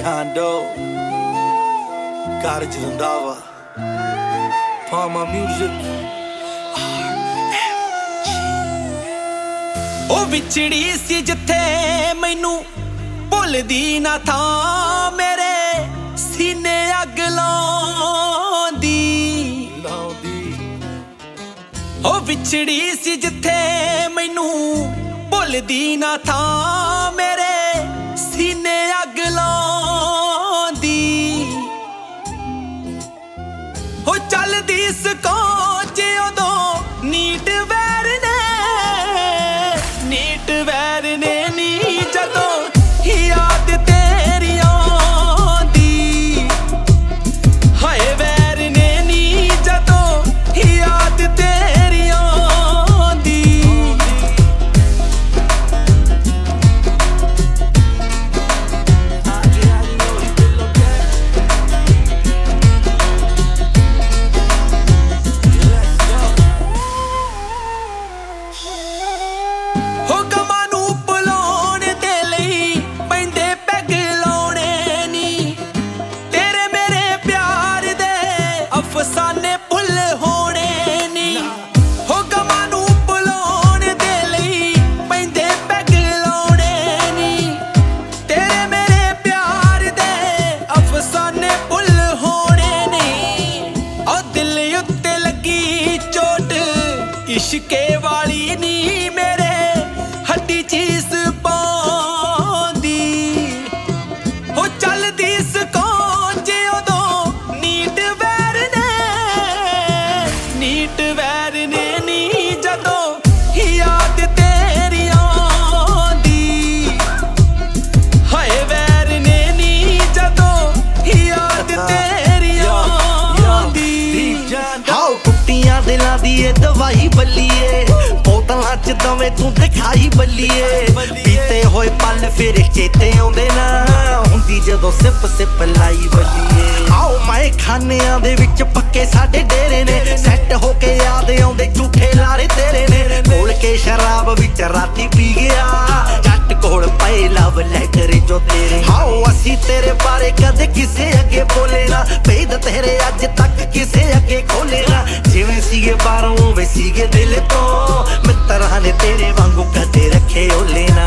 Hondo, Garage Randava, Palma Music, ਉਹ ਵਿਛੜੀ ਸੀ ਜਿੱਥੇ ਮੈਨੂੰ ਭੁੱਲਦੀ ਨਾ ਥਾਂ ਮੇਰੇ ਸੀਨੇ ਅੱਗ ਲਾਉਂਦੀ ਉਹ ਵਿਛੜੀ ਸੀ ਜਿੱਥੇ ਮੈਨੂੰ ਭੁੱਲਦੀ ਨਾ ਥਾਂ ਮੇਰੇ ਸੀਨੇ ਅੱਗ ਲਾਉਂਦੀ ਹੋ ਚੱਲਦੀ ਸਕੋਚ ਉਦੋਂ ਨੀਟ ਵੈਰ ਨੇ ਨੀ ਜਦੋਂ ਯਾਦ ਤੇਰੀ ਆਉਂਦੀ ਹਾਏ ਵੈਰ ਨੇ ਨੀ ਜਦੋਂ ਯਾਦ ਤੇਰੀ ਆਉਂਦੀ ਹੋ ਗਮਾਂ ਨੂੰ ਭੁਲਾਉਣ ਦੇ ਲਈ ਪੈਂਦੇ ਪੈਗ ਲਾਉਣੇ ਨੀ ਤੇਰੇ ਮੇਰੇ ਪਿਆਰ ਦੇ ਅਫਸਾਨੇ ਭੁੱਲ ਹੋਣੇ ਨੀ ਹੋ ਗਮਾਂ ਨੂੰ ਭੁਲਾਉਣ ਦੇ ਲਈ ਪੈਂਦੇ ਪੈਗ ਲਾਉਣੇ ਨੀ ਤੇਰੇ ਮੇਰੇ ਪਿਆਰ ਦੇ ਅਫਸਾਨੇ ਭੁੱਲ ਹੋਣੇ ਨੀ ਉਹ ਦਿਲ ਉੱਤੇ ਲੱਗੀ ਚੋਟ ਇਸ਼ਕੇ ਵਾਲੀ ਨੀ ਮੇਰੇ ਹੱਡੀ ਚੀਜ਼ ਪਾਉਂਦੀ ਹੋ ਚੱਲਦੀ ਸਕੋਚ ਉਦੋਂ ਨੀਟ ਵੈਰ ਨੇ ਨੀ ਜਦੋਂ ਯਾਦ ਤੇਰੀ ਆਉਂਦੀ ਹਾਏ ਵੈਰ ਨੇ ਨੀ ਜਦੋਂ ਯਾਦ ਤੇਰੀ ਆਉਂਦੀ ਹਾਓ ਕੁੱਟੀਆਂ ਦਿਲਾਂ ਦੀ ਏ ਦਵਾਈ ਬੱਲੀਏ ਬੋਤਲਾਂ ਚ ਦਵੇਂ ਤੂੰ ਦਿਖਾਈ ਬੱਲੀਏ ਬੀਤੇ ਹੋਏ ਪਲ ਫਿਰ ਚੇਤੇ ਆਉਂਦੇ ਨਾ ਹੁੰਦੀ ਜਦੋਂ ਸਿਪ ਸਿਪ ਲਾਈ ਬੱਲੀਏ ਆਓ ਮੈਂ ਖਾਨਿਆਂ ਦੇ ਵਿੱਚ ਪੱਕੇ ਸਾਡੇ ਡੇਰੇ ਨੇ ਸੈੱਟ ਹੋ ਕੇ ਯਾਦ ਆਉਂਦੇ ਝੂਠੇ ਲਾਰੇ ਤੇਰੇ ਨੇ ਕੋਲ ਕੇ ਸ਼ਰਾਬ ਵਿੱਚ ਰਾਤੀ ਪੀ ਗਿਆ ਜੱਟ ਕੋਲ ਪਏ ਲਵ ਲੈਟਰ ਜੋ ਤੇਰੇ ਹਾਓ ਅਸੀਂ ਤੇਰੇ ਬਾਰੇ ਕਦੇ ਕਿਸੇ ਅੱਗੇ ਬੋਲੇ ਨਾ ਭੇਦ ਤੇਰੇ ਅੱਜ ਤੱਕ ਕਿਸੇ ਅੱਗੇ ਖੋਲੇ ਨਾ ਜਿਵੇਂ ਸੀਗੇ ਬਾਹਰੋਂ ਵੇ ਸੀਗੇ ਦਿਲ ਤੋਂ ਮਿੱਤਰਾਂ ਨੇ ਤੇਰੇ ਵਾਂਗੂ ਕਦੇ ਰੱਖੇ ਓਲੇ ਨਾ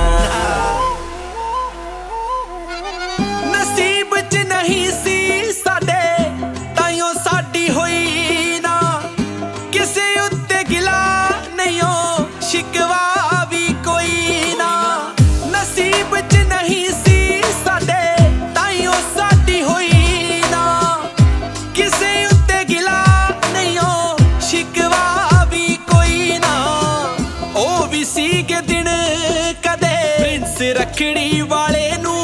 ਨਸੀਬ ਚ ਨਹੀਂ ਸੀ ਸਾਡੇ ਤਾਈਓ ਸਾਡੀ ਹੋਈ ਨਾ ਕਿਸੇ ਉੱਤੇ ਗਿਲਾ ਨਹੀਂ ਸ਼ਿਕਵਾ ਵੀ ਕੋਈ ਨਾ ਨਸੀਬ ਚ ਨਹੀਂ ਸੀ ਸਾਡੇ ਤਾਈਓ ਸਾਡੀ ਹੋਈ ਨਾ ਕਿਸੇ ਉੱਤੇ ਗਿਲਾ ਨਹੀਂ ਸ਼ਿਕਵਾ ਵੀ ਕੋਈ ਨਾ ਉਹ ਵੀ ਸੀਗੇ ਦਿਨ ਕਦੇ ਪ੍ਰਿੰਸ ਰੱਖੜੀ ਵਾਲੇ ਨੂੰ